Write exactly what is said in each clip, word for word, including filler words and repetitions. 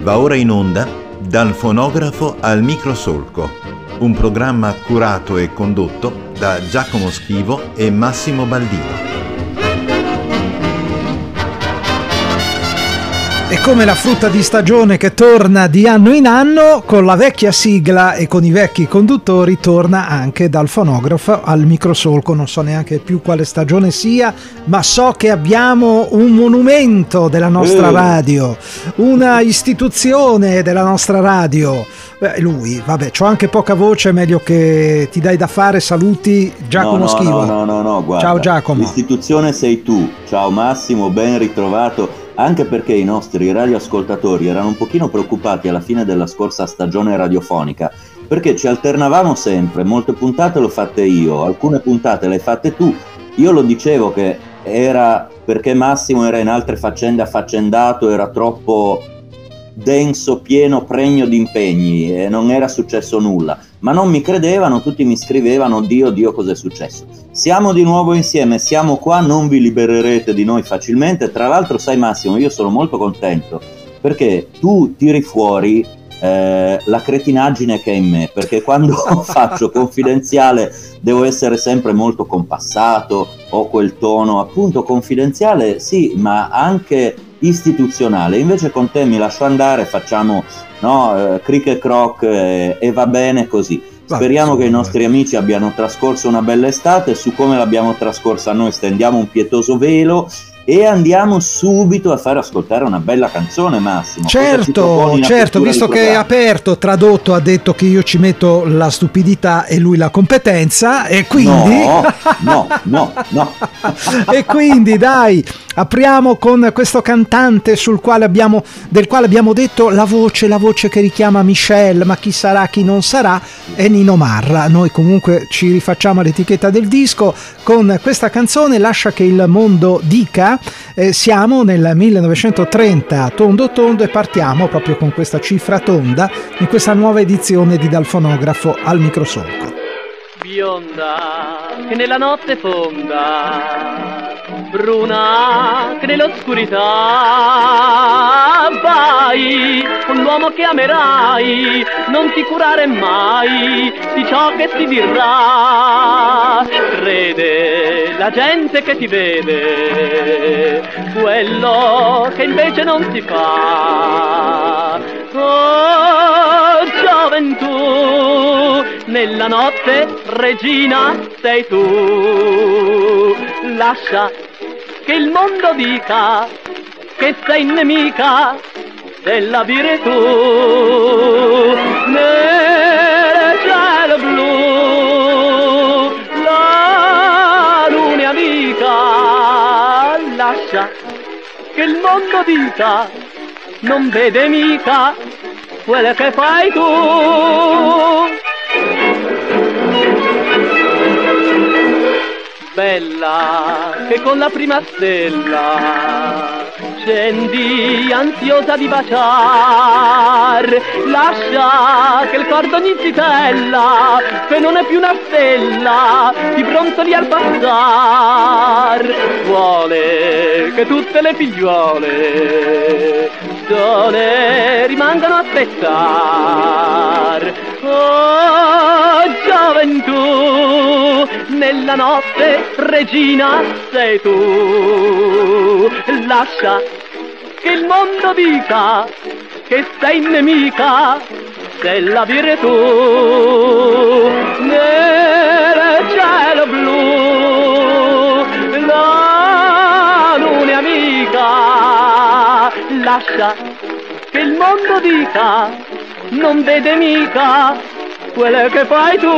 Va ora in onda Dal fonografo al microsolco, un programma curato e condotto da Giacomo Schivo e Massimo Baldino. È come la frutta di stagione che torna di anno in anno, con la vecchia sigla e con i vecchi conduttori torna anche Dal fonografo al microsolco. Non so neanche più quale stagione sia, ma so che abbiamo un monumento della nostra radio, una istituzione della nostra radio. Beh, lui, vabbè, c'ho anche poca voce, meglio che ti dai da fare. Saluti Giacomo no, no, Schivo. No, no, no, no, guarda. Ciao Giacomo. L'istituzione sei tu. Ciao Massimo, ben ritrovato. Anche perché i nostri radioascoltatori erano un pochino preoccupati alla fine della scorsa stagione radiofonica, perché ci alternavamo sempre, molte puntate le ho fatte io, alcune puntate le hai fatte tu. Io lo dicevo che era perché Massimo era in altre faccende affaccendato, era troppo denso, pieno, pregno di impegni e non era successo nulla, ma non mi credevano, tutti mi scrivevano Dio, Dio, cos'è successo? Siamo di nuovo insieme, siamo qua, non vi libererete di noi facilmente. Tra l'altro, sai Massimo, io sono molto contento perché tu tiri fuori eh, la cretinaggine che è in me, perché quando faccio confidenziale devo essere sempre molto compassato, ho quel tono appunto confidenziale, sì, ma anche istituzionale. Invece con te mi lascio andare, facciamo no, eh, cric e croc eh, e va bene così. Speriamo che i nostri amici abbiano trascorso una bella estate. Su come l'abbiamo trascorsa noi stendiamo un pietoso velo e andiamo subito a fare ascoltare una bella canzone, Massimo. Certo, certo, visto che è aperto, tradotto, ha detto che io ci metto la stupidità e lui la competenza, e quindi no, no, no, no. E quindi dai, apriamo con questo cantante sul quale abbiamo, del quale abbiamo detto la voce, la voce che richiama Michelle, ma chi sarà, chi non sarà, è Nino Marra. Noi comunque ci rifacciamo all'etichetta del disco con questa canzone, Lascia che il mondo dica. Eh, siamo nel millenovecentotrenta tondo tondo e partiamo proprio con questa cifra tonda in questa nuova edizione di Dal fonografo al microsolco. Bionda che nella notte fonda, bruna che nell'oscurità, vai con l'uomo che amerai, non ti curare mai di ciò che ti dirà. Crede la gente che ti vede quello che invece non si fa. Oh gioventù, nella notte regina sei tu. Lascia che il mondo dica che sei nemica della virtù. Nel cielo blu la luna amica, lascia che il mondo dica non vede mica quello che fai tu. Bella che con la prima stella scendi ansiosa di baciar, lascia che il cor d'ogni zitella, che non è più una stella, ti brontoli al passar. Vuole che tutte le figliuole sole rimangano a aspettare. Oh gioventù, nella notte regina sei tu. Lascia che il mondo dica che sei nemica della virtù. Nel cielo blu la luna amica, lascia che il mondo dica non vede mica quello che fai tu.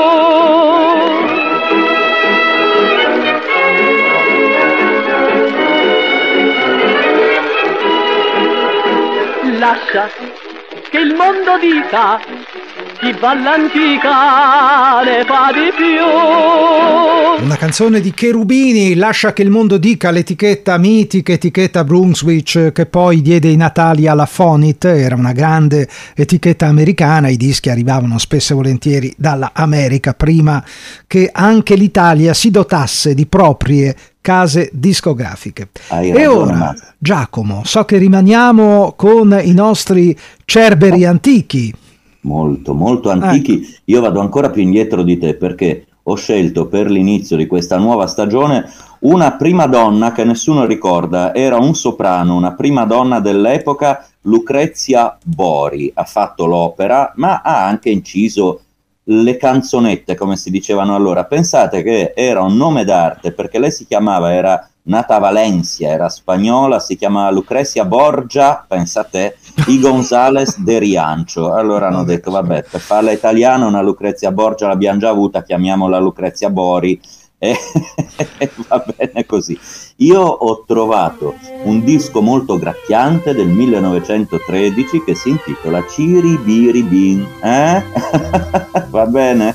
Lascia che il mondo dica chi va all'antica ne fa di più. Una canzone di Cherubini, Lascia che il mondo dica, l'etichetta mitica, etichetta Brunswick, che poi diede i natali alla Fonit. Era una grande etichetta americana, i dischi arrivavano spesso e volentieri dalla America prima che anche l'Italia si dotasse di proprie case discografiche. Hai E ragione, ora, Max. Giacomo, so che rimaniamo con i nostri cerberi antichi. Molto, molto antichi. Ecco. Io vado ancora più indietro di te perché ho scelto per l'inizio di questa nuova stagione una prima donna che nessuno ricorda, era un soprano, una prima donna dell'epoca, Lucrezia Bori. Ha fatto l'opera, ma ha anche inciso le canzonette, come si dicevano allora. Pensate che era un nome d'arte perché lei si chiamava, era nata a Valencia, era spagnola, si chiamava Lucrecia Borgia, pensate, y González de Riancho. Allora hanno detto, vabbè, per farla italiana una Lucrezia Borgia l'abbiamo già avuta, chiamiamola Lucrezia Bori, e va bene così. Io ho trovato un disco molto gracchiante del millenovecentotredici che si intitola Ciri Biri Bin, eh? Va bene?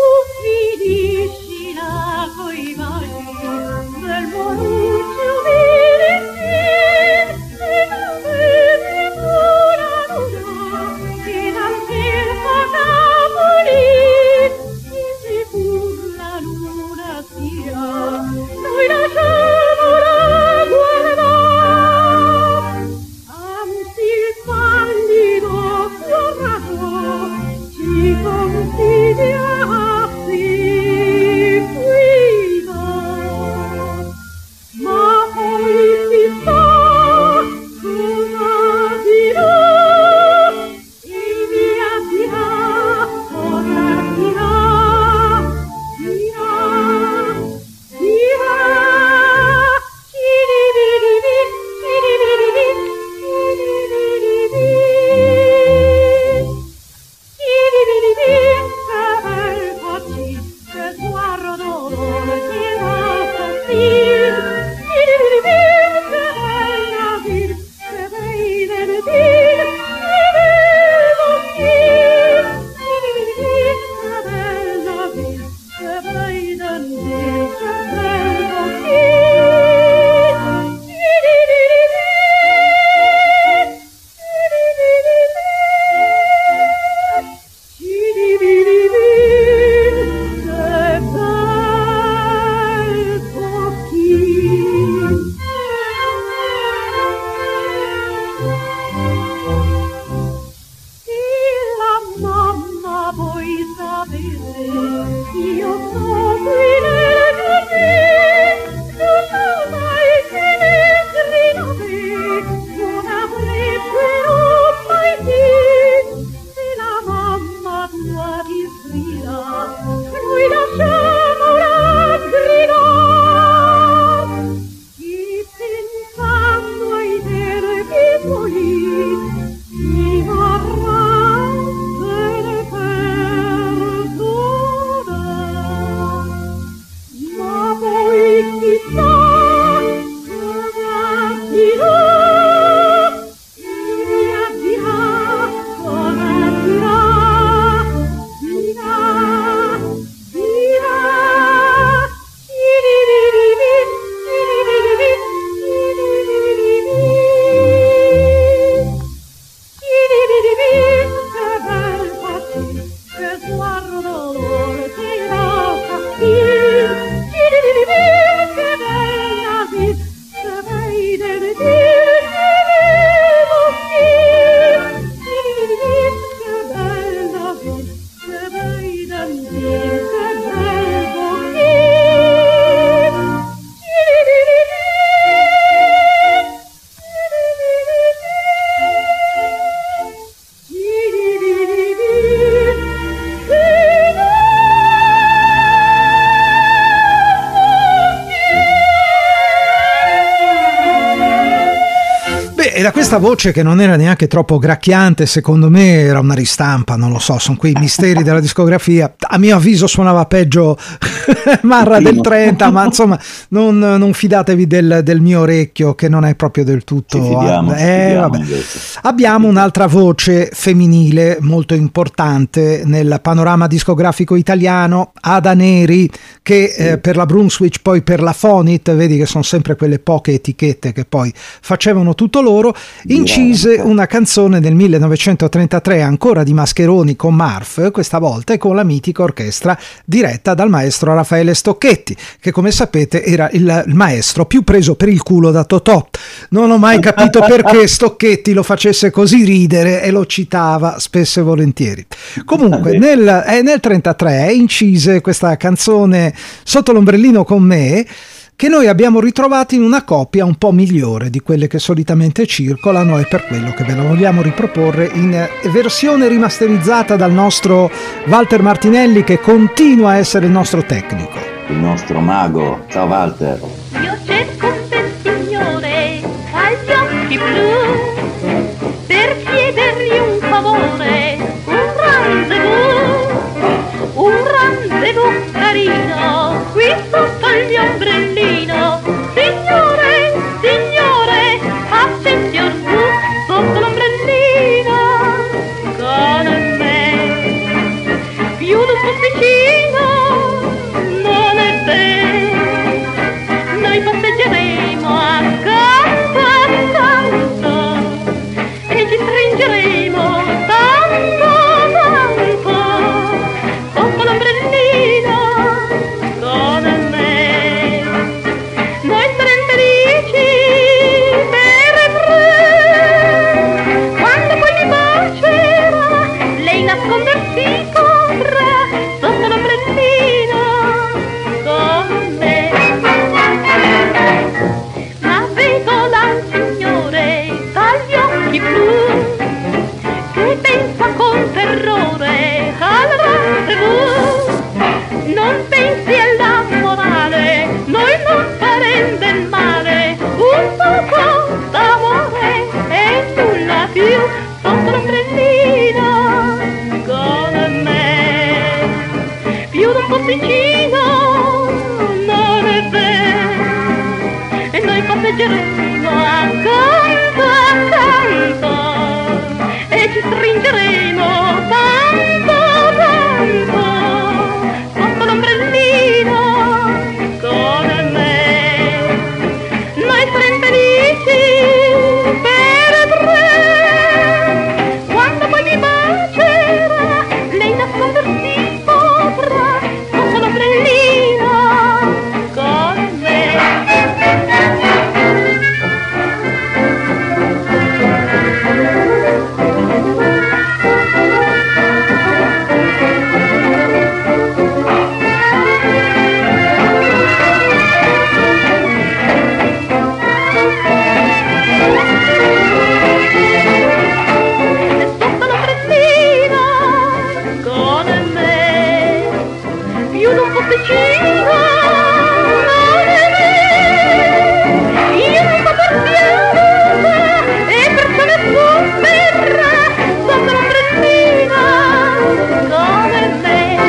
E da questa voce, che non era neanche troppo gracchiante, secondo me era una ristampa, non lo so, sono quei misteri della discografia. A mio avviso suonava peggio Marra del trenta, ma insomma non, non fidatevi del, del mio orecchio, che non è proprio del tutto. Ci fidiamo, eh, ci fidiamo vabbè. Abbiamo un'altra voce femminile molto importante nel panorama discografico italiano, Ada Neri, che sì. eh, per la Brunswick, poi per la Fonit, vedi che sono sempre quelle poche etichette che poi facevano tutto loro. maestro, incise una canzone del millenovecentotrentatré ancora di Mascheroni con Marf, questa volta, e con la mitica orchestra diretta dal maestro Raffaele Stocchetti, che come sapete era il, il maestro più preso per il culo da Totò. Non ho mai capito perché Stocchetti lo facesse così ridere e lo citava spesso e volentieri. Comunque nel, eh, nel trentatré incise questa canzone Sotto l'ombrellino con me, che noi abbiamo ritrovato in una copia un po' migliore di quelle che solitamente circolano, e per quello che ve la vogliamo riproporre in versione rimasterizzata dal nostro Walter Martinelli, che continua a essere il nostro tecnico, il nostro mago. Ciao Walter. Io cerco un bel signore agli occhi blu per chiedergli un favore, un rendezvous, un rendezvous carino qui sotto il mio ombrellino. Signore, signore, attenzione su sotto l'ombrellino con me, più d'un posticino non è vero, noi passeggeremo accanto accanto e ci stringeremo tanto tanto sotto l'ombrellino con me. Noi saremo felici per e tre, quando poi mi bacerà lei nascondersi potrà sotto l'ombrellino con me. Ma vedo là un signore dagli occhi blu che pensa con terrore al rendezvous. Non pensi alla morale, noi non faremo del male, un poco d'amore e nulla più sotto l'ombrellino con me. Più d'un posticino non è vero, e noi passeggeremo accanto accanto e ci stringeremo tanto tanto sotto l'ombrellino con me. Noi saremo felici per e tre, quando poi mi bacerà lei nascondersi potrà sotto l'ombrellino con me. Sotto l'ombrellino con me, più d'un posticino non è vero, io non so perché e perciò nessun verrà sotto l'ombrellino con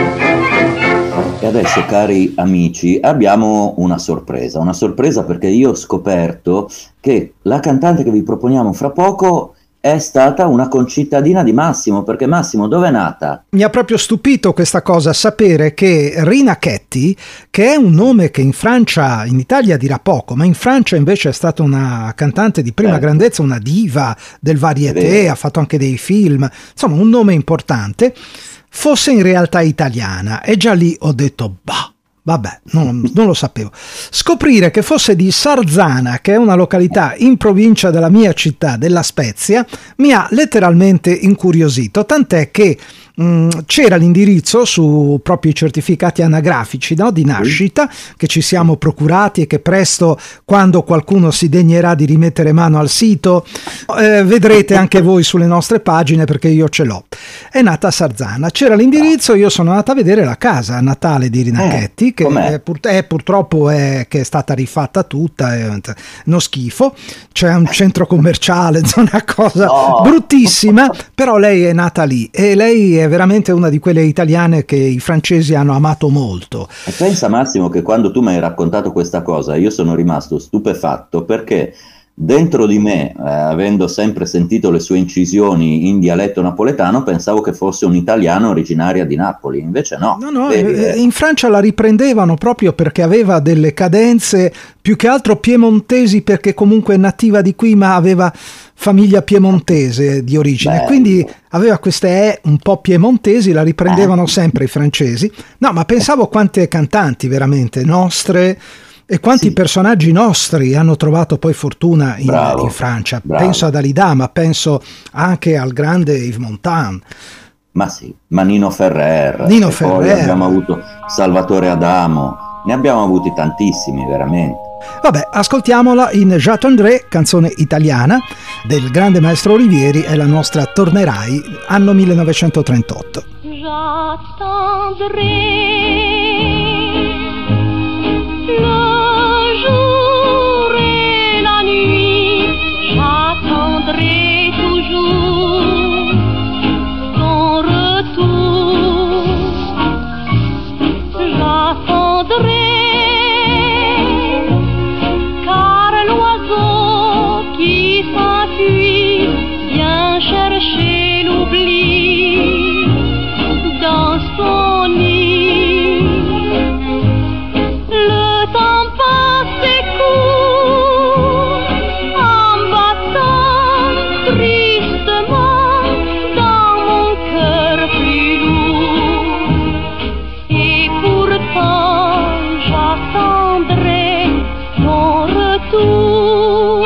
me. E adesso, cari amici, abbiamo una sorpresa, una sorpresa perché io ho scoperto che la cantante che vi proponiamo fra poco è stata una concittadina di Massimo, perché Massimo dove è nata? Mi ha proprio stupito questa cosa, sapere che Rina Chetti, che è un nome che in Francia, in Italia dirà poco, ma in Francia invece è stata una cantante di prima Certo. grandezza, una diva del variété, ha fatto anche dei film, insomma un nome importante, fosse in realtà italiana. E già lì ho detto, bah, vabbè, non, non lo sapevo. Scoprire che fosse di Sarzana, che è una località in provincia della mia città, della Spezia, mi ha letteralmente incuriosito, tant'è che mh, c'era l'indirizzo su proprio i certificati anagrafici, no, di nascita, che ci siamo procurati e che presto, quando qualcuno si degnerà di rimettere mano al sito, eh, vedrete anche voi sulle nostre pagine, perché io ce l'ho. È nata a Sarzana, c'era l'indirizzo, io sono andata a vedere la casa natale di Rina Chetti, che è, pur, è, purtroppo è, che è stata rifatta tutta, è uno schifo, c'è un centro commerciale, una cosa no. bruttissima, però lei è nata lì e lei è veramente una di quelle italiane che i francesi hanno amato molto. E pensa Massimo che quando tu mi hai raccontato questa cosa io sono rimasto stupefatto, perché dentro di me, eh, avendo sempre sentito le sue incisioni in dialetto napoletano, pensavo che fosse un'italiana originaria di Napoli, invece no. No, no, Vedi, eh, eh. in Francia la riprendevano proprio perché aveva delle cadenze più che altro piemontesi, perché comunque è nativa di qui ma aveva famiglia piemontese di origine, Bello. quindi aveva queste E un po' piemontesi, la riprendevano sempre i francesi. No, ma pensavo quante cantanti veramente nostre e quanti Sì. personaggi nostri hanno trovato poi fortuna in, Bravo, in Francia. bravo. Penso ad Dalida, ma penso anche al grande Yves Montand. Ma sì, ma Nino Ferrer, Nino e poi Ferrer. abbiamo avuto Salvatore Adamo, ne abbiamo avuti tantissimi veramente. Vabbè, ascoltiamola in J'attendrai, canzone italiana del grande maestro Olivieri, è la nostra Tornerai, anno millenovecentotrentotto. J'attendrai le jour et la nuit, j'attendrai toujours ton retour. J'attendrai car l'oiseau qui s'enfuit vient chercher l'oubli dans son nid. Le temps passe et court en battant tristement dans mon cœur plus lourd. Et pourtant j'attendrai ton retour.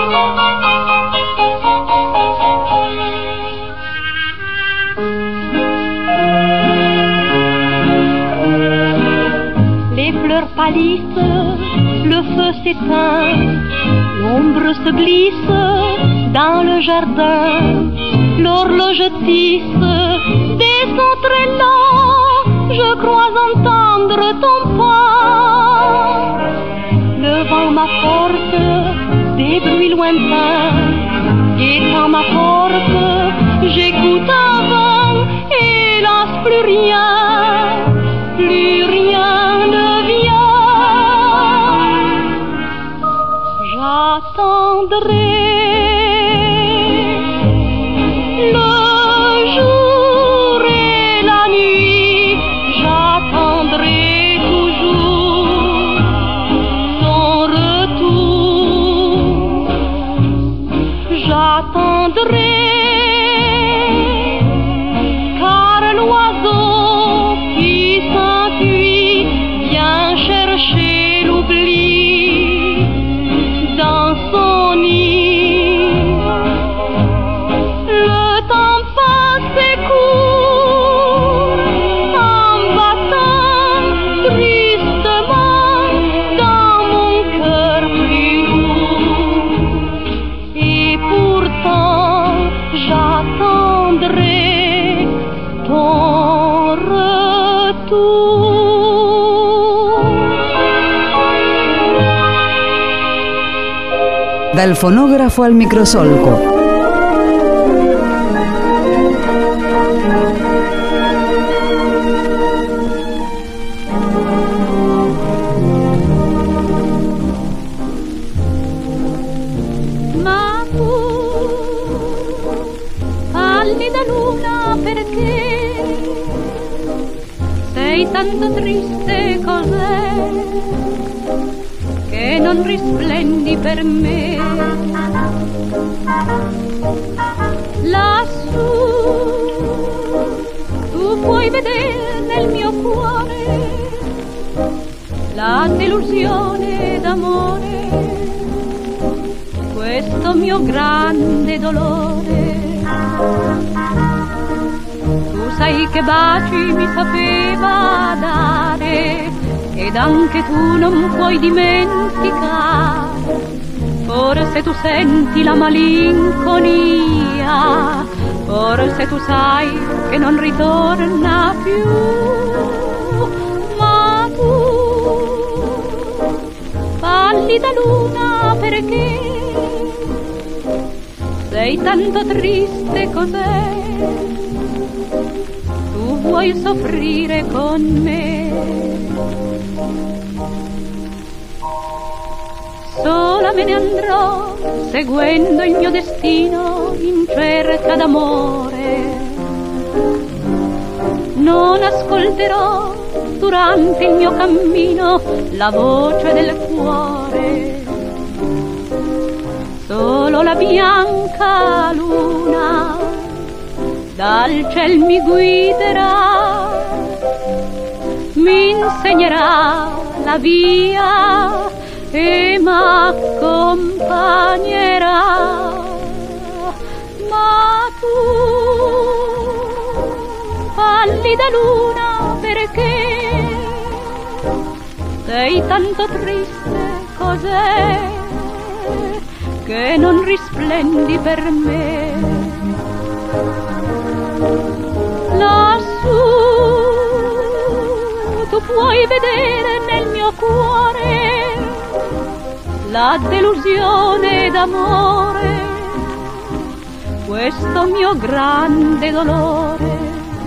Les fleurs pâlissent, le feu s'éteint, l'ombre se glisse dans le jardin, l'horloge tisse des sons très lents, je crois entendre ton pas. Le vent m'apporte des bruits lointains, guettant ma porte, j'écoute avant, hélas plus rien, plus rien ne vient. J'attendrai le jour et la nuit, j'attendrai toujours ton retour. J'attendrai car l'oiseau qui s'enfuit vient chercher l'oubli dans son nid. Le temps passe et court en battant tristement dans mon cœur plus lourd. Et pourtant j'attendrai ton retour. Dal fonografo al microsolco. Ma tu, pallida luna, perché sei tanto triste, cos'è che non risplendi per me? Lassù tu puoi vedere nel mio cuore la delusione d'amore, questo mio grande dolore. Tu sai che baci mi sapeva dare, ed anche tu non puoi dimenticare. Forse tu senti la malinconia, forse tu sai che non ritorna più. Ma tu, pallida luna, perché sei tanto triste, cos'è? Tu vuoi soffrire con me? sola me ne andrò, seguendo il mio destino in cerca d'amore. Non ascolterò durante il mio cammino la voce del cuore, solo la bianca luna dal ciel mi guiderà, mi insegnerà la via e m'accompagnerà. Ma tu, pallida luna, perché sei tanto triste, cos'è che non risplendi per me? Lassù tu puoi vedere nel mio cuore la delusione d'amore, questo mio grande dolore.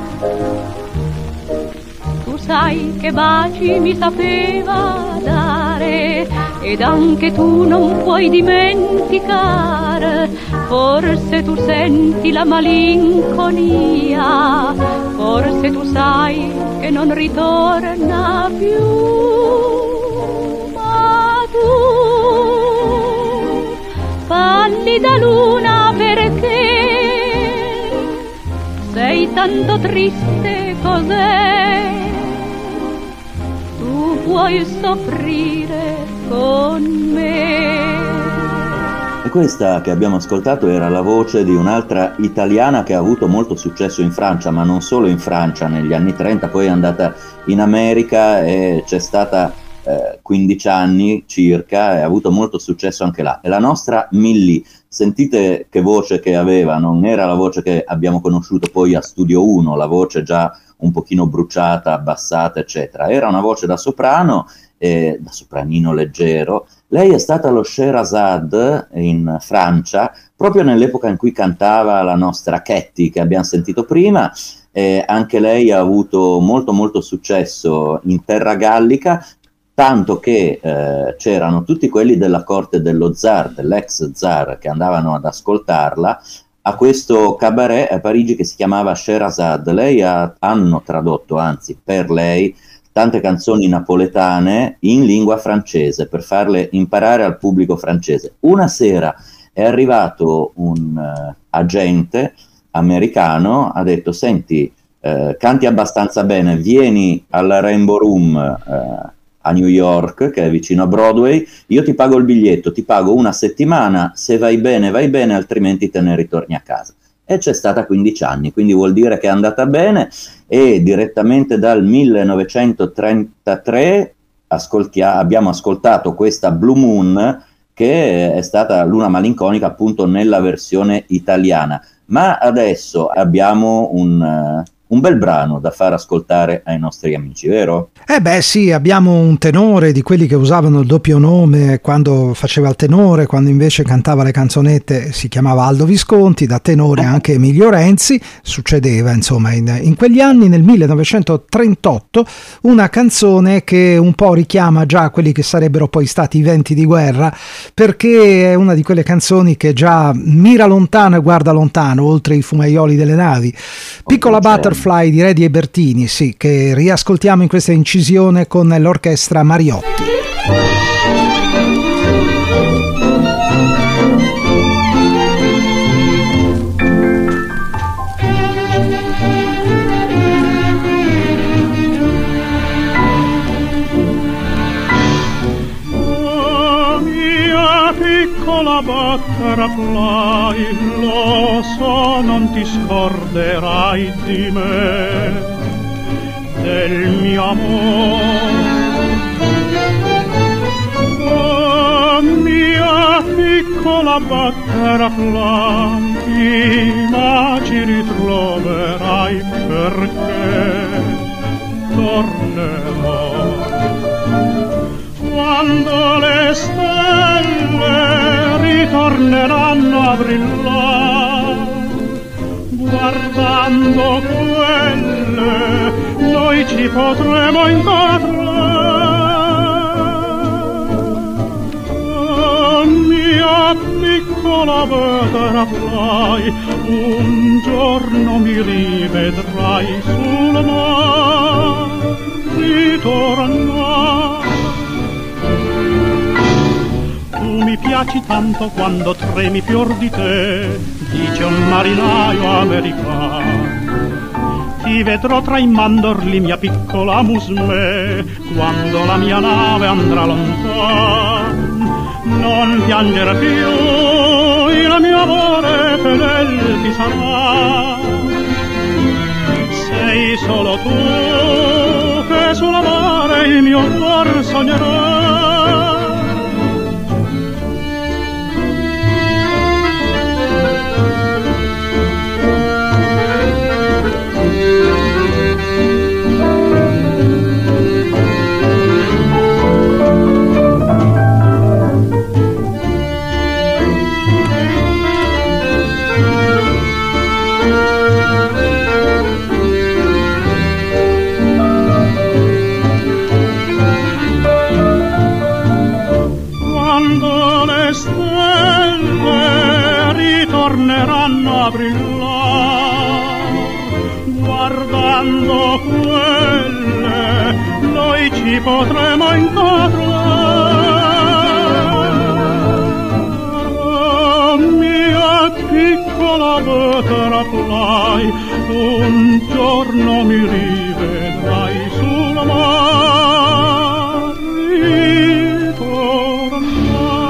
Tu sai che baci mi sapeva dare, ed anche tu non puoi dimenticare. Forse tu senti la malinconia, forse tu sai che non ritorna più. Ma tu, pallida luna, perché sei tanto triste, cos'è? Tu puoi soffrire con me. E questa che abbiamo ascoltato era la voce di un'altra italiana che ha avuto molto successo in Francia, ma non solo in Francia, negli anni trenta, poi è andata in America e c'è stata eh, quindici anni circa e ha avuto molto successo anche là. È la nostra Milly. Sentite che voce che aveva, non era la voce che abbiamo conosciuto poi a Studio uno, la voce già un pochino bruciata, abbassata, eccetera. Era una voce da soprano, eh, da sopranino leggero. Lei è stata allo Sherazade in Francia, proprio nell'epoca in cui cantava la nostra Ketty, che abbiamo sentito prima. Eh, anche lei ha avuto molto molto successo in terra gallica, tanto che eh, c'erano tutti quelli della corte dello zar, dell'ex zar, che andavano ad ascoltarla a questo cabaret a Parigi che si chiamava Sherazade. Lei ha, hanno tradotto, anzi per lei, tante canzoni napoletane in lingua francese per farle imparare al pubblico francese. Una sera è arrivato un uh, agente americano, ha detto: senti, uh, canti abbastanza bene, vieni alla Rainbow Room uh, a New York, che è vicino a Broadway, io ti pago il biglietto, ti pago una settimana, se vai bene vai bene, altrimenti te ne ritorni a casa. E c'è stata quindici anni, quindi vuol dire che è andata bene, e direttamente dal millenovecentotrentatré ascoltia- abbiamo ascoltato questa Blue Moon, che è stata Luna malinconica appunto nella versione italiana. Ma adesso abbiamo un, uh, un bel brano da far ascoltare ai nostri amici, vero? Eh beh sì, abbiamo un tenore di quelli che usavano il doppio nome quando faceva il tenore, quando invece cantava le canzonette si chiamava Aldo Visconti, da tenore anche Emilio Renzi. Succedeva insomma in, in quegli anni, nel millenovecentotrentotto, una canzone che un po' richiama già quelli che sarebbero poi stati i venti di guerra, perché è una di quelle canzoni che già mira lontano e guarda lontano, oltre i fumaioli delle navi. Piccola Oh, Butterfly di Redi e Bertini, sì, che riascoltiamo in questa incisione con l'orchestra Mariotti. Oh, mia piccola Butterfly, lo so, non ti scorderai di me, del mio amore. Oh, mia piccola Butterfly, ma ci ritroverai perché tornerò quando le stelle ritorneranno a brillare. Guardando quelle noi ci potremo incontrare. piccola butterfly, un giorno mi rivedrai sul mare ritornare. Tu mi piaci tanto quando tremi fior di te, dice un marinaio americano. Ti vedrò tra i mandorli, mia piccola musmè, quando la mia nave andrà lontano. Non piangere più, il mio amore fedel ti sarà. Sei solo tu che sulla mare il mio cuor sognerà. Torneranno a brillare, guardando quelle noi ci potremo incontrare. Mia piccola butterfly, un giorno mi rivedrai sul mare ritornare.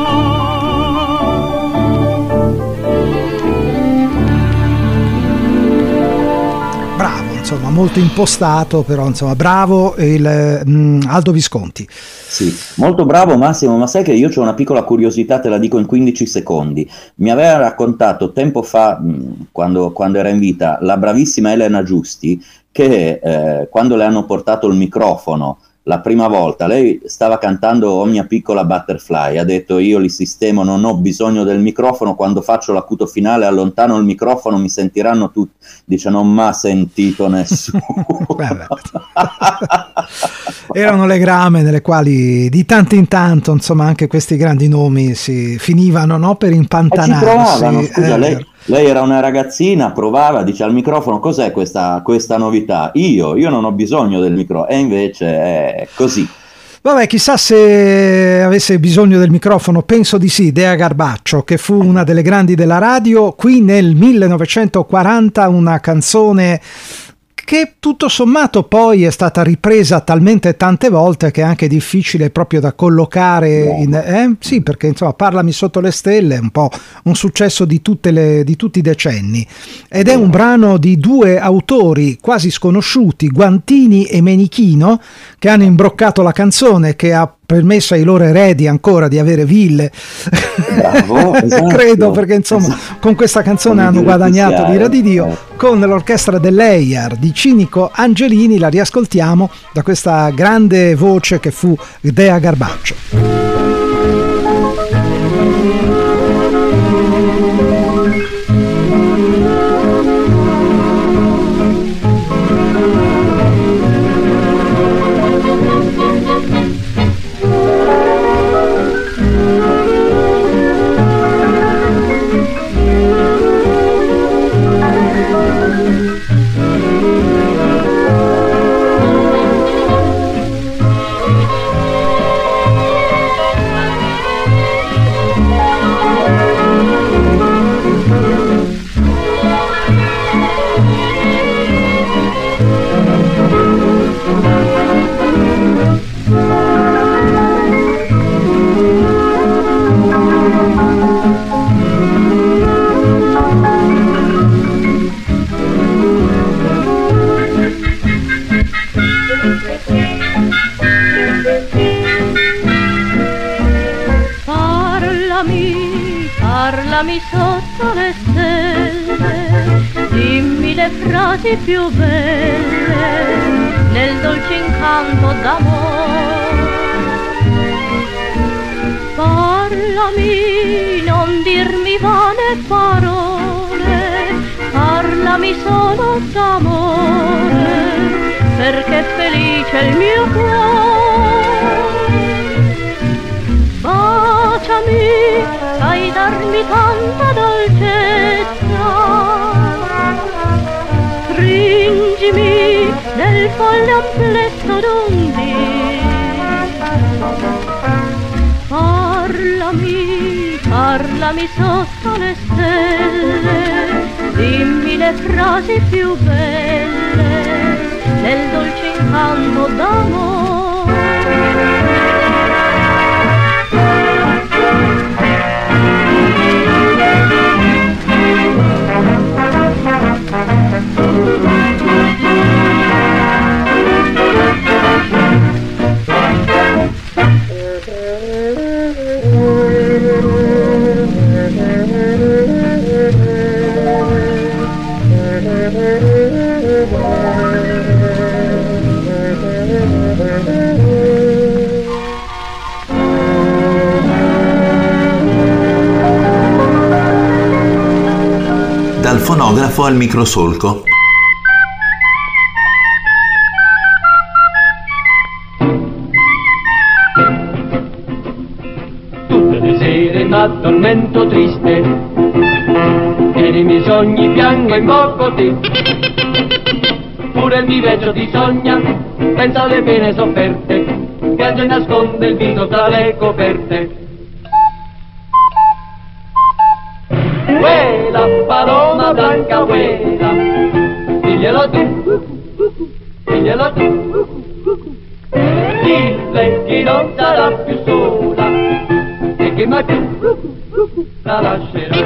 Insomma, molto impostato, però insomma, bravo il um, Aldo Visconti. Sì, molto bravo Massimo, ma sai che io ho una piccola curiosità, te la dico in quindici secondi. Mi aveva raccontato tempo fa, mh, quando, quando era in vita, la bravissima Elena Giusti, che eh, quando le hanno portato il microfono la prima volta, lei stava cantando O mia piccola butterfly, ha detto io li sistemo, non ho bisogno del microfono, quando faccio l'acuto finale allontano il microfono, mi sentiranno tutti, dice non m'ha sentito nessuno. Erano le grame nelle quali di tanto in tanto, insomma, anche questi grandi nomi si finivano, no, per impantanarsi. E ci provavano, scusa, eh, lei, lei era una ragazzina, provava, dice al microfono cos'è questa, questa novità? Io, io non ho bisogno del microfono, e invece è così. Vabbè, chissà se avesse bisogno del microfono, penso di sì, Dea Garbaccio, che fu una delle grandi della radio, qui nel millenovecentoquaranta, una canzone che tutto sommato poi è stata ripresa talmente tante volte che è anche difficile proprio da collocare in, eh? Sì, perché insomma Parlami sotto le stelle è un po' un successo di, tutte le, di tutti i decenni, ed è un brano di due autori quasi sconosciuti, Guantini e Menichino, che hanno imbroccato la canzone, che ha permesso ai loro eredi ancora di avere ville. Bravo, esatto, credo, perché insomma esatto. Con questa canzone hanno guadagnato l'ira di Dio. Con l'orchestra dell'E I A R di Cinico Angelini la riascoltiamo da questa grande voce che fu Dea Garbaccio. Parlami sotto le stelle, dimmi le frasi più belle nel dolce incanto d'amore. Parlami, non dirmi vane parole, parlami solo d'amore, perché felice il mio cuore. Baciami, sai da darmi tanta dolcezza. Stringimi nel folle amplesso d'un dì, parlami, parlami sotto le stelle, dimmi le frasi più belle nel dolce incanto d'amore. Dal fonografo al microsolco. Tutte le sere m'addormento triste e nei miei sogni piango e invoco te. Pure il mio vecchio ti sogna, pensa alle pene sofferte, piange e nasconde il viso tra le coperte. Vuela, paloma blanca, vuela, diglielo tu, diglielo tu, dille che non sarà più sola e che mai più la lascerà.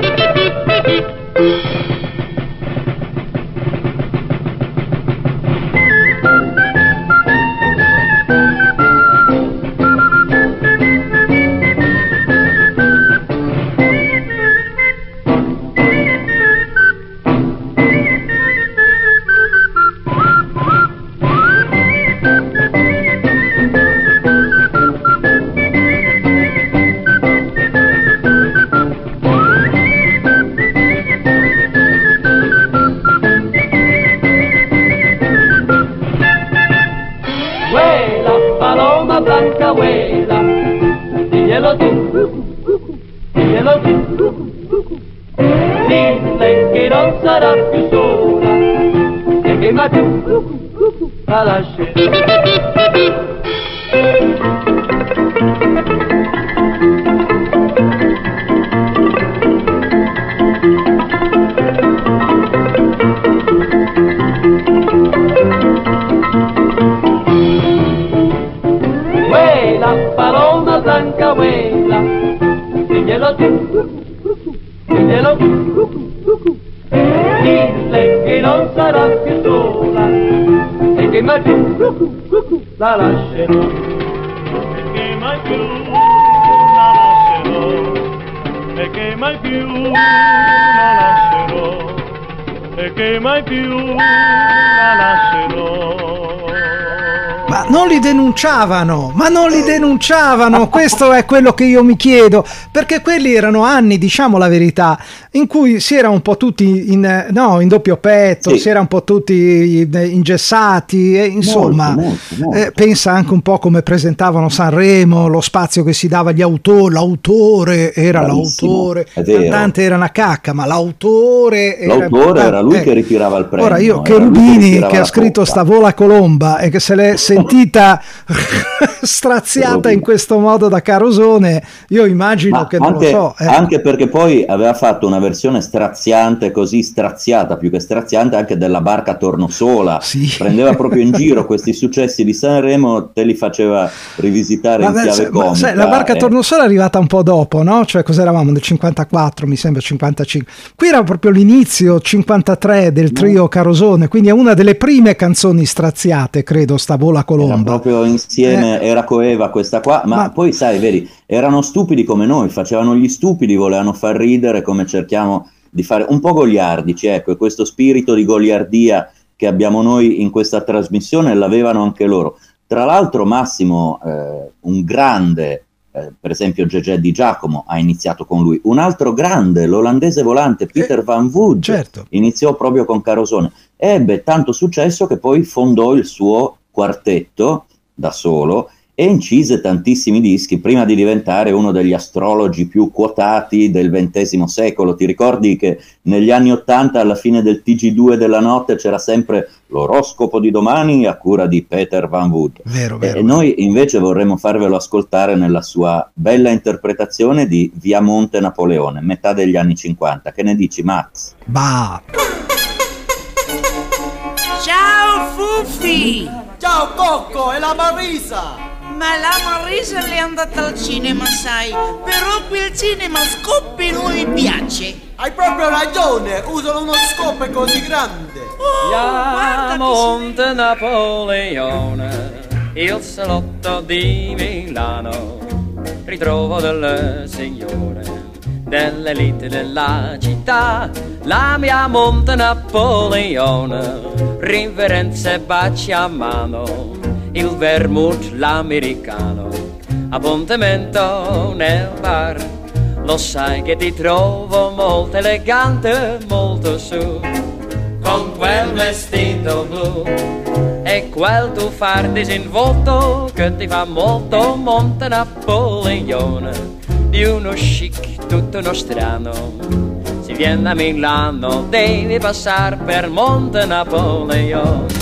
Diglielo tu, diglielo tu, dille che non sarà più sola e che mai più la lascerà. Paloma blanca vuela, diglielo tu, diglielo tu, dille che non sarà più sola e che mai più la lascerò. Che mai più la lascerò, e che mai più la lascerò, e che mai più la lascerò. Ma non li denunciavano, ma non li denunciavano, questo è quello che io mi chiedo, perché quelli erano anni, diciamo la verità, in cui si era un po' tutti in, no, in doppio petto, sì. Si era un po' tutti ingessati, e, insomma, molto, molto, molto. Eh, pensa anche un po' come presentavano Sanremo, lo spazio che si dava agli autori, l'autore era Bravissimo, l'autore, il cantante era una cacca, ma l'autore era, l'autore era lui eh. che ritirava il premio. Ora io, Cherubini, che, che ha scritto poppa. Sta vola colomba e che se l'è sentita straziata in questo modo da Carosone, io immagino Ma che non anche, lo so eh. anche perché poi aveva fatto una versione straziante, così straziata più che straziante, anche della barca Tornosola, sì. Prendeva proprio in giro questi successi di Sanremo, te li faceva rivisitare Vabbè, in chiave comica. Sai, la barca eh. Tornosola è arrivata un po' dopo, no? Cioè cos'eravamo nel cinquantaquattro, mi sembra cinquantacinque, qui era proprio l'inizio cinquantatré del trio Carosone, quindi è una delle prime canzoni straziate, credo, sta vola colomba. Era proprio insieme, eh. era coeva questa qua, ma, ma poi sai, vedi, erano stupidi come noi, facevano gli stupidi, volevano far ridere come cerchiamo di fare, un po' goliardici, ecco, e questo spirito di goliardia che abbiamo noi in questa trasmissione l'avevano anche loro. Tra l'altro Massimo, eh, un grande, eh, per esempio Gegè Di Giacomo ha iniziato con lui, un altro grande, l'olandese volante Peter eh, Van Wood, certo. Iniziò proprio con Carosone, ebbe tanto successo che poi fondò il suo quartetto da solo e incise tantissimi dischi prima di diventare uno degli astrologi più quotati del ventesimo secolo. Ti ricordi che negli anni ottanta, alla fine del T G due della notte, c'era sempre l'oroscopo di domani a cura di Peter Van Wood? Vero, vero. E noi invece vorremmo farvelo ascoltare nella sua bella interpretazione di Via Monte Napoleone, metà degli anni cinquanta. Che ne dici, Max? Bah! Ciao Fuffi! Ciao Cocco, è la Marisa! Ma la Marisa è andata al cinema, sai, però quel cinema Scoppi non mi piace. Hai proprio ragione, usano uno scopo così grande. Oh, Via Monte Napoleone, il salotto di Milano, ritrovo delle signore dell'elite della città. La mia Monte Napoleone, riverenze e baci a mano, il vermouth l'americano, appuntamento nel bar. Lo sai che ti trovo molto elegante, molto su, con quel vestito blu e quel tuo far disinvolto che ti fa molto Monte Napoleone, di uno chic tutto nostrano. Si viene a Milano devi passare per Monte Napoleone.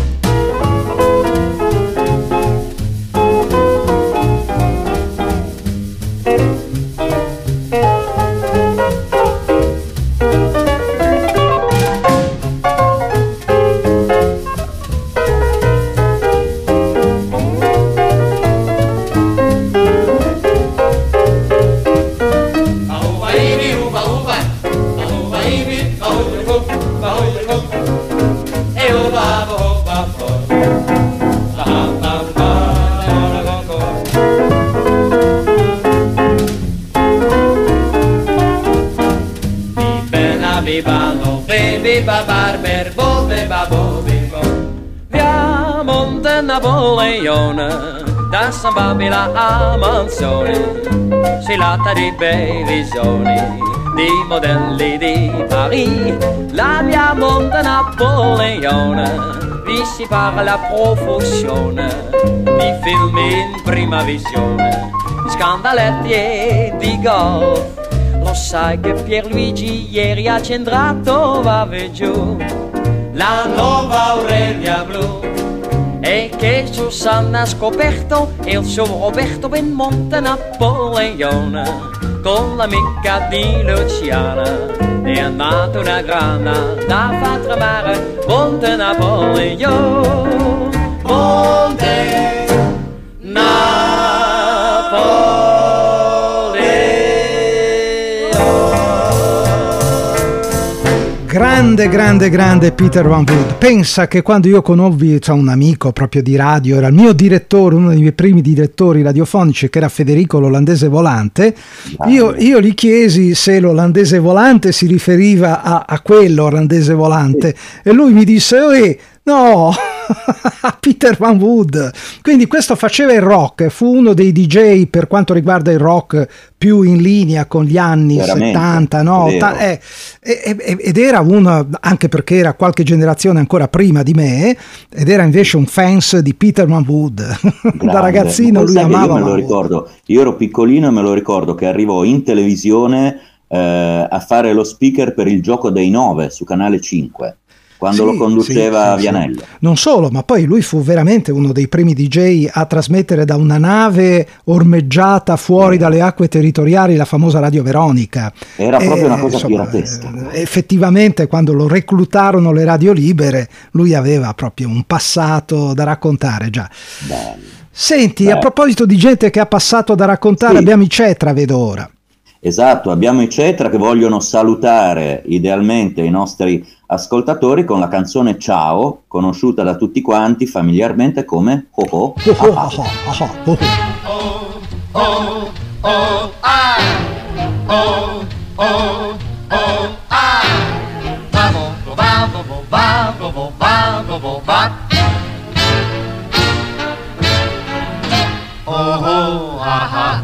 Via Monte Napoleone, da San Babila a Manzoni, si latta di bei visoni, di modelli di Paris. La via Monte Napoleone, vi si parla a profusione, di film in prima visione, di scandaletti e di golf. Lo sai che Pierluigi ieri ha centrato, va giù la nuova Aurelia blu, e che Susanna ha scoperto il suo Roberto in Monte Napoleone, con l'amica di Luciana è andata una grana da far tremare Monte Napoleone, Monte Napoleone. Grande, grande, grande Peter Van Wood. Pensa che quando io conobbi, cioè, un amico proprio di radio, era il mio direttore, uno dei miei primi direttori radiofonici, che era Federico l'Olandese Volante, io, io gli chiesi se l'Olandese Volante si riferiva a, a quello Olandese Volante, e lui mi disse: "Oi, no, a Peter Van Wood". Quindi questo faceva il rock, fu uno dei D J per quanto riguarda il rock più in linea con gli anni veramente settanta, no? ottanta, eh, ed era uno, anche perché era qualche generazione ancora prima di me, ed era invece un fans di Peter Van Wood. Da ragazzino lui amava. Io me lo ricordo, io ero piccolino e me lo ricordo che arrivò in televisione eh, a fare lo speaker per il Gioco dei Nove su Canale cinque. Quando sì, lo conduceva sì, Vianello. Sì. Non solo, ma poi lui fu veramente uno dei primi D J a trasmettere da una nave ormeggiata fuori eh. dalle acque territoriali la famosa Radio Veronica. Era proprio e, una cosa insomma, piratesca. Effettivamente, quando lo reclutarono le radio libere, lui aveva proprio un passato da raccontare già. Bello. Senti, Beh. a proposito di gente che ha passato da raccontare, sì. abbiamo i Cetra, vedo ora. Esatto, abbiamo i Cetra che vogliono salutare idealmente i nostri ascoltatori con la canzone Ciao, conosciuta da tutti quanti familiarmente come Ho Ho Ah Oh oh oh ah oh oh oh ah Babo babo babo babo babo Oh oh ah ah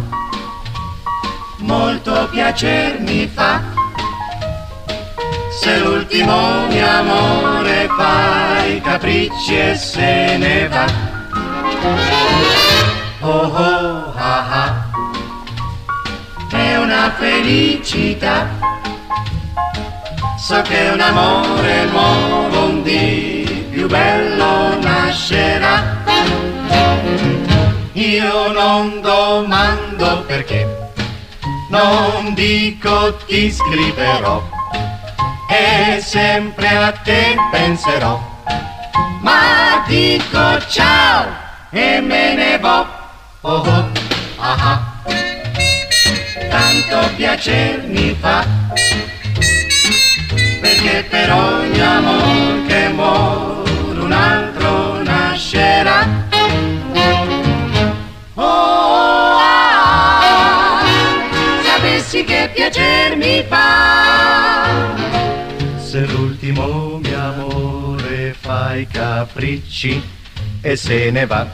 molto piacer mi fa se l'ultimo mio amore fa i capricci e se ne va. felicità. So che un amore nuovo un dì più bello nascerà. Io non domando perché, non dico ti scriverò, e sempre a te penserò, ma dico ciao e me ne vo. Oh oh, ah ah, tanto piacer mi fa, perché per ogni amor che muore un altro nascerà. Oh, ah, sapessi che piacer mi fa, se l'ultimo mio amore fa i capricci e se ne va.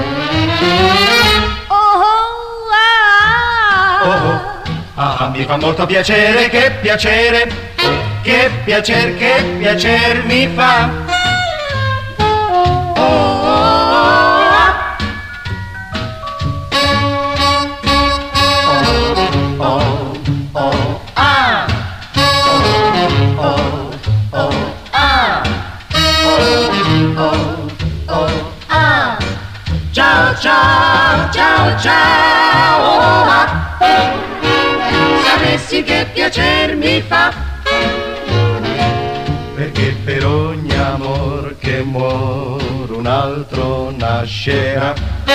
Oh, ah, Oh, oh, ah, mi fa molto piacere, che piacere, che piacer, che piacer mi fa. Oh, oh, oh, oh, oh, ah. Oh, oh, oh, ah. Oh, oh, oh, ah. Ciao, ciao, ciao, ciao, oh, ah. Sapessi che piacer mi fa, perché per ogni amor che muore un altro nascerà.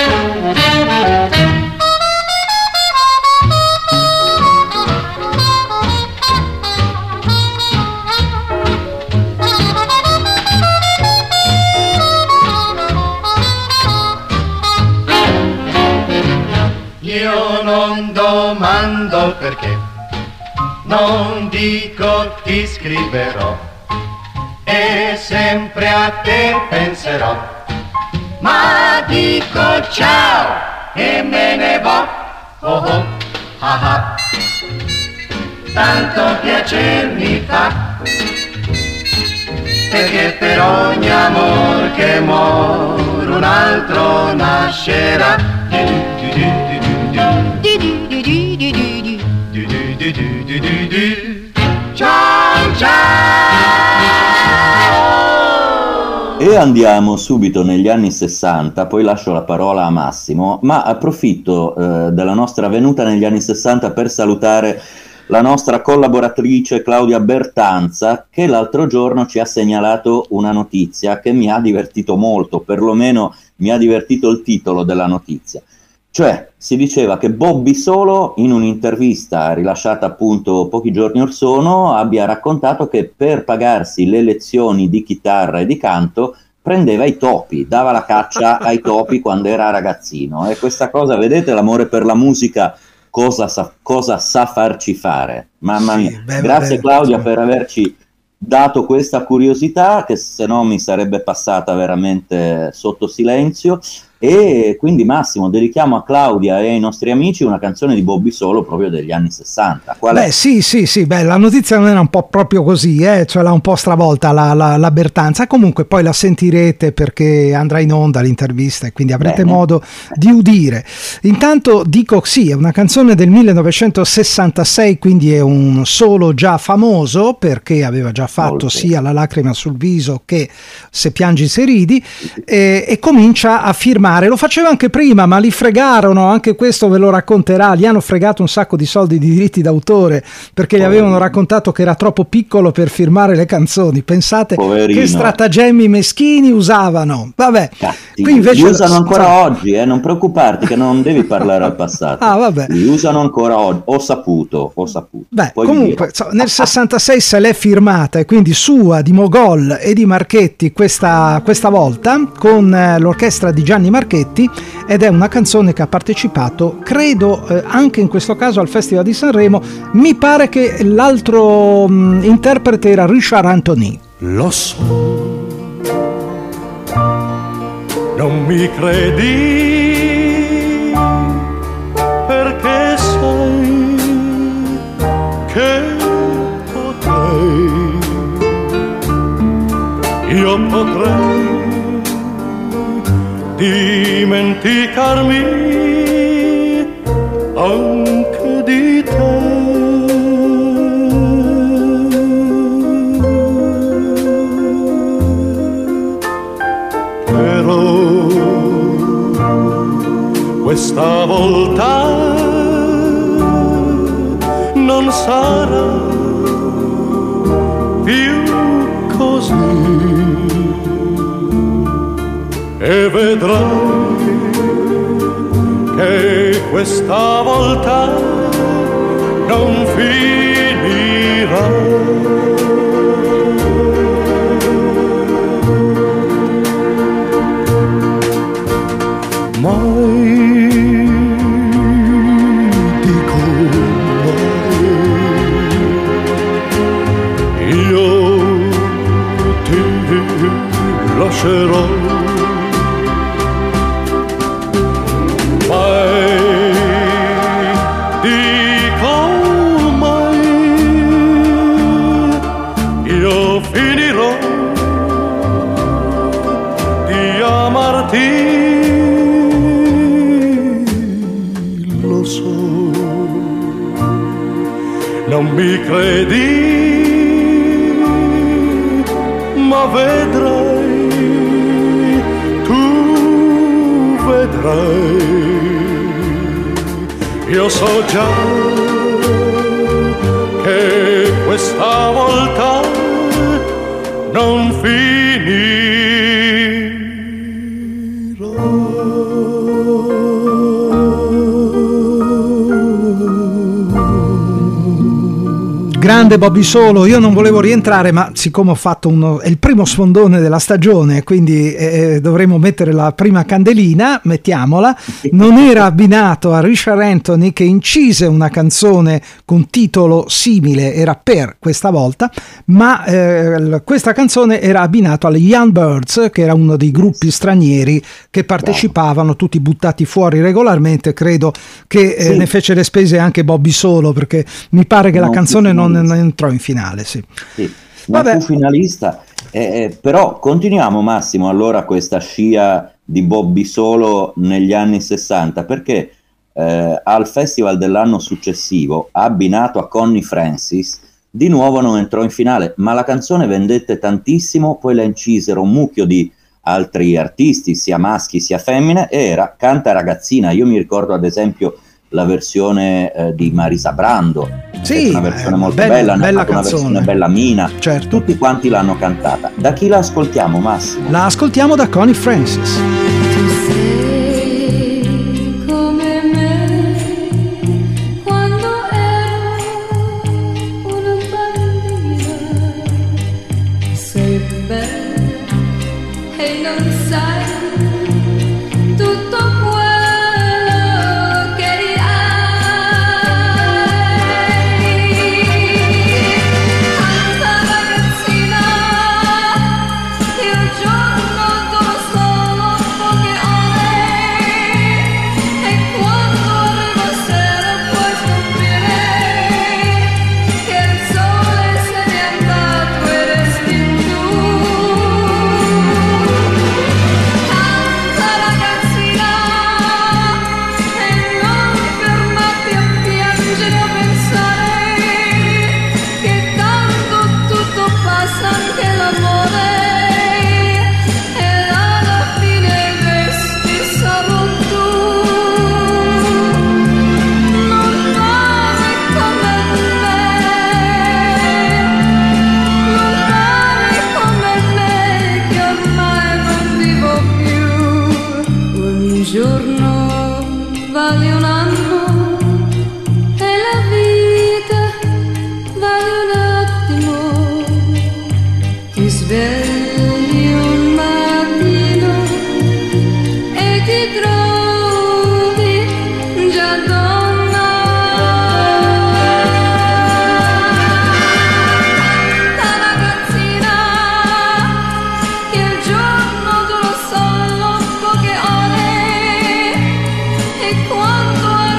Io non domando perché, non dico ti scriverò, e sempre a te penserò, ma dico ciao e me ne vo. Oh oh, ah ah, tanto piacer mi fa, perché per ogni amor che muore un altro nascerà. Ciao ciao! E andiamo subito negli anni sessanta, poi lascio la parola a Massimo, ma approfitto eh, della nostra venuta negli anni sessanta per salutare la nostra collaboratrice Claudia Bertanza, che l'altro giorno ci ha segnalato una notizia che mi ha divertito molto, perlomeno mi ha divertito il titolo della notizia. Cioè, si diceva che Bobby Solo, in un'intervista rilasciata appunto pochi giorni or sono, abbia raccontato che per pagarsi le lezioni di chitarra e di canto prendeva i topi, dava la caccia ai topi quando era ragazzino. E questa cosa, vedete, l'amore per la musica cosa sa, cosa sa farci fare. Mamma mia. Sì, beh, grazie beh, Claudia beh. per averci dato questa curiosità, che se no mi sarebbe passata veramente sotto silenzio. E quindi Massimo, dedichiamo a Claudia e ai nostri amici una canzone di Bobby Solo proprio degli anni sessanta. Qual beh è? sì sì sì, beh, la notizia non era un po' proprio così, eh? Cioè l'ha un po' stravolta la, la, la Bertanza. Comunque poi la sentirete perché andrà in onda l'intervista e quindi avrete Bene. modo di udire. Intanto dico sì, è una canzone del millenovecentosessantasei, quindi è un solo già famoso perché aveva già fatto Molto. sia La lacrima sul viso che Se piangi se ridi, e, e comincia a firmare. Lo faceva anche prima, ma li fregarono, anche questo ve lo racconterà, gli hanno fregato un sacco di soldi di diritti d'autore perché gli avevano raccontato che era troppo piccolo per firmare le canzoni. Pensate Poverino. Che stratagemmi meschini usavano. Vabbè, qui invece li usano ancora so... oggi, eh? Non preoccuparti che non devi parlare al passato. Ah, vabbè. Li usano ancora oggi, ho saputo, ho saputo. Beh, Poi comunque so, nel sessantasei se l'è firmata, e quindi sua, di Mogol e di Marchetti questa, questa volta con eh, l'orchestra di Gianni Marchetti, ed è una canzone che ha partecipato, credo, eh, anche in questo caso al Festival di Sanremo. Mi pare che l'altro mh, interprete era Richard Anthony. Lo so, non mi credi perché sai che potrei, io potrei dimenticarmi anche di te. questa volta non sarà più così e vedrai che questa volta non finirà. Mai dico mai, io ti lascerò. Mai dico mai, io finirò di amarti. Non mi credi, ma vedrai, tu vedrai, io so già che questa volta non finirà. Grande Bobby Solo. Io non volevo rientrare, ma siccome ho fatto uno, è il primo sfondone della stagione, quindi eh, dovremo mettere la prima candelina, mettiamola. Non era abbinato a Richard Anthony, che incise una canzone con titolo simile, era per questa volta, ma eh, questa canzone era abbinato alle Young Birds, che era uno dei gruppi stranieri che partecipavano, tutti buttati fuori regolarmente. Credo che eh, sì. ne fece le spese anche Bobby Solo, perché mi pare che non la canzone non entrò in finale, sì. Sì, non fu finalista, eh, però continuiamo Massimo allora questa scia di Bobby Solo negli anni sessanta, perché eh, al festival dell'anno successivo, abbinato a Connie Francis, di nuovo non entrò in finale, ma la canzone vendette tantissimo, poi la incisero un mucchio di altri artisti, sia maschi sia femmine, e era Canta ragazzina. Io mi ricordo ad esempio la versione eh, di Marisa Brando, sì, una versione molto bella, bella, bella una canzone, versione bella Mina, certo. Tutti quanti l'hanno cantata. Da chi la ascoltiamo, Massimo? La ascoltiamo da Connie Francis. Quando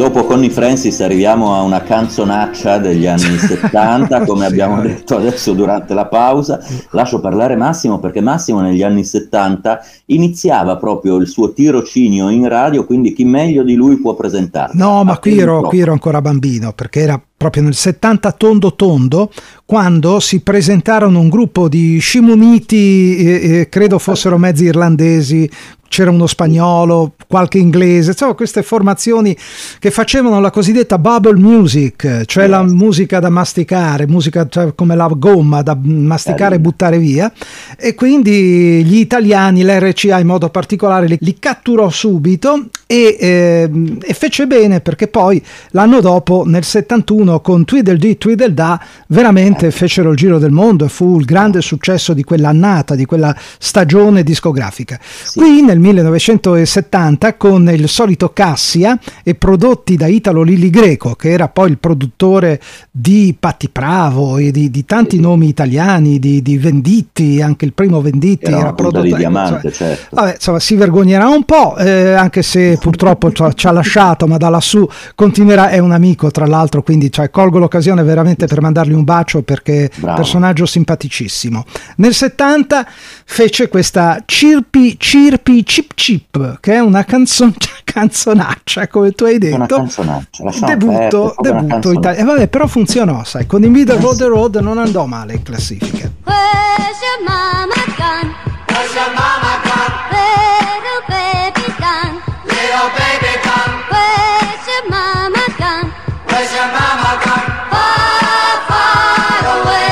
dopo Connie Francis arriviamo a una canzonaccia degli anni settanta, come Sì, abbiamo vabbè. detto adesso durante la pausa. Lascio parlare Massimo, perché Massimo negli anni settanta iniziava proprio il suo tirocinio in radio, quindi chi meglio di lui può presentare? No, ma qui ero, qui ero ancora bambino, perché era proprio nel settanta tondo tondo, quando si presentarono un gruppo di scimuniti, eh, eh, credo fossero mezzi irlandesi, c'era uno spagnolo, qualche inglese, insomma queste formazioni che facevano la cosiddetta bubble music, cioè la musica da masticare, musica cioè come la gomma da masticare e buttare via, e quindi gli italiani, l'R C A in modo particolare, li, li catturò subito e, eh, e fece bene, perché poi l'anno dopo, nel settantuno, con Tweedledee Tweedledà, veramente fecero il giro del mondo e fu il grande successo di quell'annata, di quella stagione discografica. Sì. Qui nel millenovecentosettanta, con il solito Cassia e prodotti da Italo Lilli Greco, che era poi il produttore di Patti Bravo e di, di tanti sì. nomi italiani, di, di Venditti, anche il primo Venditti era, era prodotto di Diamante, insomma, certo. Vabbè, insomma, si vergognerà un po', eh, anche se purtroppo ci ha lasciato, ma da lassù continuerà, è un amico tra l'altro, quindi cioè, colgo l'occasione veramente per mandargli un bacio, perché è un personaggio simpaticissimo. Nel settanta fece questa Cirpi Cirpi Chip Chip, che è una canzon- canzonaccia, come tu hai detto, una canzonaccia, debutto, debutto italiano, eh, vabbè, però funzionò, sai, con In Middle of the Road non andò male in classifica. Where's your mama gone? Where's your mama gone? Little baby gone. Little baby gone. Where's your mama gone? Where's your mama gone? Far, far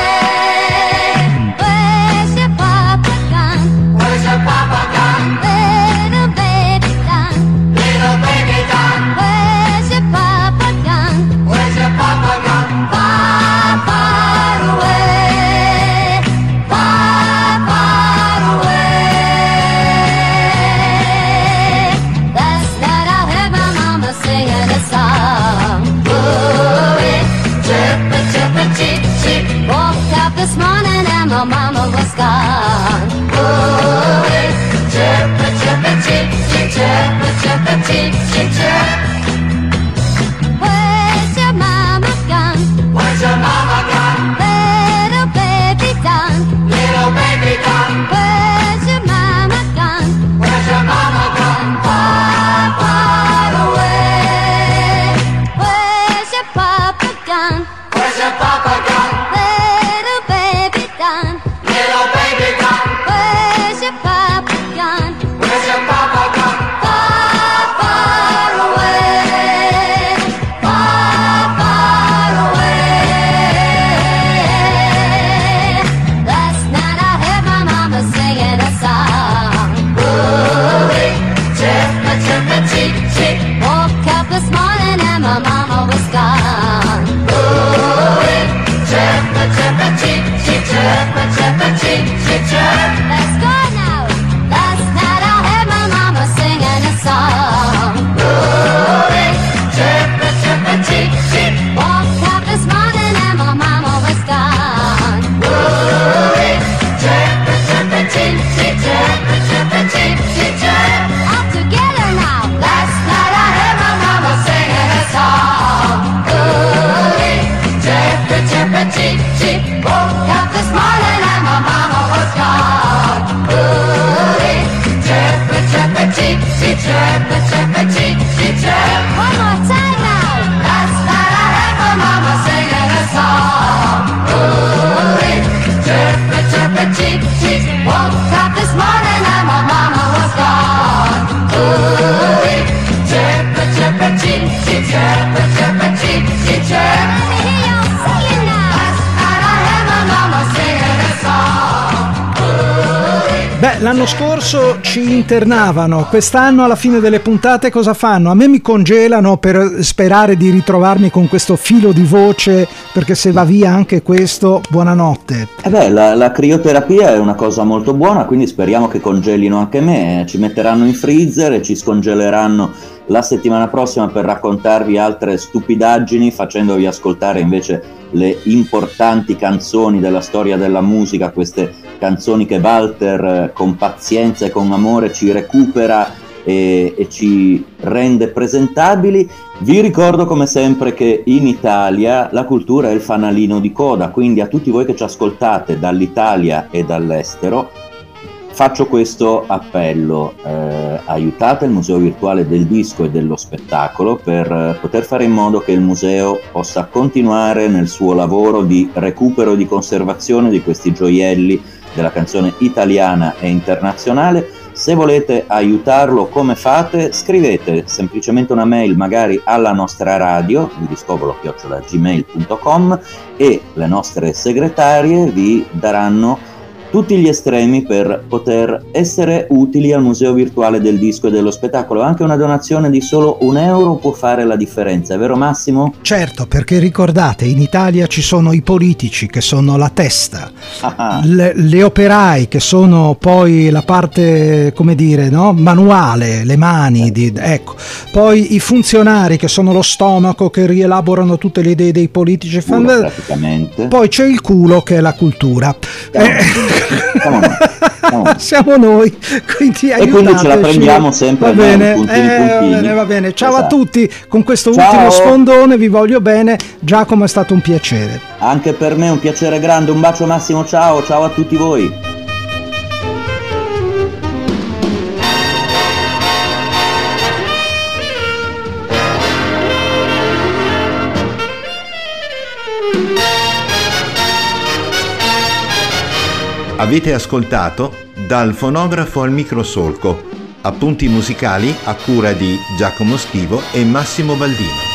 away. Where's your papa gone? Where's your papa gone? Little baby gone. Little baby gone. Where's your papa gone? Where's your papa gone? Far, far away. Far, far away. Last night I heard my mama singing a song. Ooh-wee, chirpa, chirpa, cheep, cheep. Woke up this morning and my mama was gone. Ooh-wee, chirpa, chirpa, cheep, cheep, chirpa, chirpa, cheep, cheep, chirp. Where's your mama gone? Where's your mama gone? Little baby gone. Little baby gone. Where's your mama gone? Where's your mama gone? Far, far away. Where's your papa gone? Where's your papa gone? Little baby gone. Little baby gone. Where's your papa gone? Where's your papa gone? Far, far away. Far, far away. Last night I heard my mama singing a song. Ooh-wee, chirpa, chirpa, cheep, cheep. Woke up this morning and my mama was gone. Ooh-wee, chirpa, chirpa, cheep, cheep, chirpa, chirpa, cheep, cheep, chirp. Let's go now. Last night I heard my mama singing a song. Ooh-wee, chirpa, chirpa, cheep, cheep. Woke up this morning and my mama was gone. Ooh-wee, chirpa, chirpa, cheep, cheep, chirpa, chirpa, cheep, cheep, chirp. All together now. Last night I heard my mama singing a song. Ooh-wee, chirpa, chirpa, cheep, cheep. Woke up this morning and my mama was gone. Ooh-wee, chirpa, chirpa, cheep, cheep, chirpa, chirpa, cheep, cheep, chirp. One more time now. Last night I heard my mama singing a song. Ooh-wee, chirpa, chirpa, cheep, cheep. Woke up this morning and my mama was gone. Ooh-wee, chirpa, chirpa, cheep, cheep, chirpa, chirpa, cheep, cheep, chirp. Let me hear y'all singing now. Last night I heard my mama singing a song. Ooh-wee. Beh, l'anno scorso ci internavano, quest'anno alla fine delle puntate cosa fanno? A me mi congelano per sperare di ritrovarmi con questo filo di voce, perché se va via anche questo, buonanotte. Eh beh, la, la crioterapia è una cosa molto buona, quindi speriamo che congelino anche me, ci metteranno in freezer e ci scongeleranno la settimana prossima per raccontarvi altre stupidaggini, facendovi ascoltare invece le importanti canzoni della storia della musica, queste canzoni che Walter con pazienza e con amore ci recupera e, e ci rende presentabili. Vi ricordo come sempre che in Italia la cultura è il fanalino di coda, quindi a tutti voi che ci ascoltate dall'Italia e dall'estero faccio questo appello: eh, aiutate il Museo Virtuale del Disco e dello Spettacolo per eh, poter fare in modo che il museo possa continuare nel suo lavoro di recupero e di conservazione di questi gioielli della canzone italiana e internazionale. Se volete aiutarlo, come fate? Scrivete semplicemente una mail magari alla nostra radio, discopolo chiocciola gmail punto com, e le nostre segretarie vi daranno tutti gli estremi per poter essere utili al Museo Virtuale del Disco e dello Spettacolo. Anche una donazione di solo un euro può fare la differenza, è vero Massimo? Certo, perché ricordate, in Italia ci sono i politici che sono la testa, le, le operai che sono poi la parte, come dire, no? manuale, le mani, di, ecco. Poi i funzionari che sono lo stomaco, che rielaborano tutte le idee dei politici. Culo, praticamente. Poi c'è il culo, che è la cultura. Eh, Siamo noi, siamo noi. Siamo noi, quindi e quindi ce la prendiamo sempre. Va bene, puntini, eh, puntini. va bene, va bene. Ciao Esatto. a tutti, con questo Ciao. ultimo sfondone vi voglio bene. Giacomo, è stato un piacere. Anche per me un piacere grande, un bacio Massimo, ciao, ciao a tutti voi. Avete ascoltato Dal fonografo al microsolco, appunti musicali a cura di Giacomo Schivo e Massimo Baldino.